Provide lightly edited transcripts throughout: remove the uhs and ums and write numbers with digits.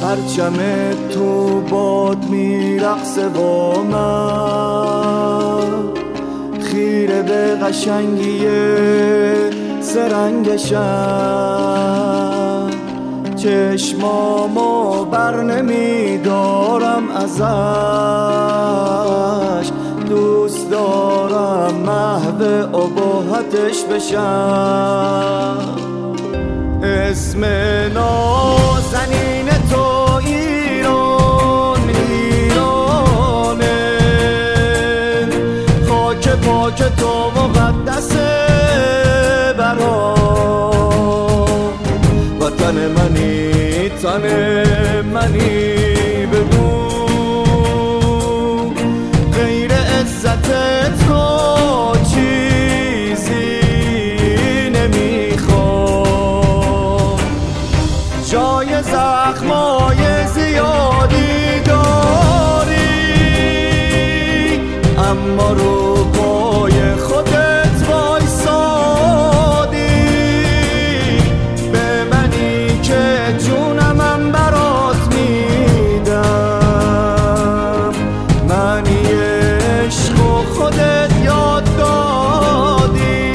پرچم تو باد میرقصه با من، خیره به قشنگی سرنگشم، چشمامو بر نمیدارم ازش، دوست دارم محو ابهتش بشم. اسم نازنین تو ایران، ایرانه، خاک پاک تو مقدسه برام، وطن منی تن منی، بگو غیر عزت تو چیزی نمیخوام. جای زخمای زیادی داری، اما رو پای خودت وایسادی، به منی که جونمم برات میدم، منی عشق و خودت یاد دادی.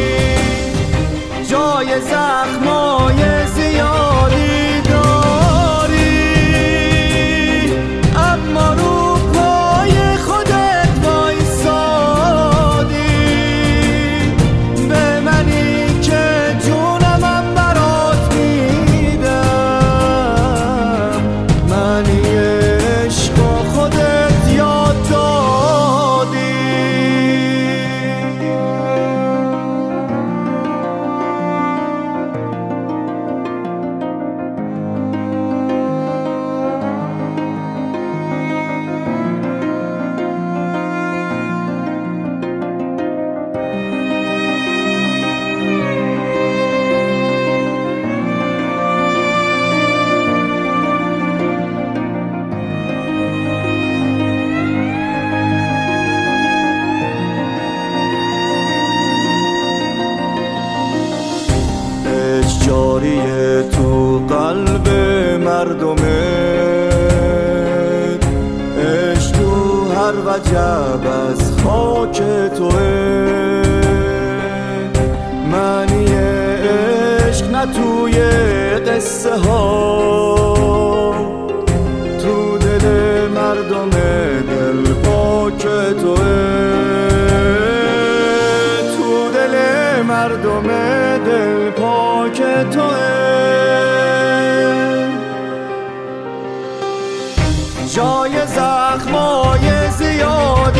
جای زخمای زیادی داری، اما رو پای خودت وایسادی، به منی که جونمم برات میدم، منی عشق و خودت یاد دادی. جاریه تو قلب مردمه، عشق تو هر وجب از خاک توه، معنی عشق نه توی قصه ها، تو دل مردم دل پاک توه، تو دل مردم دل پاک توه. جای زخمای زیاد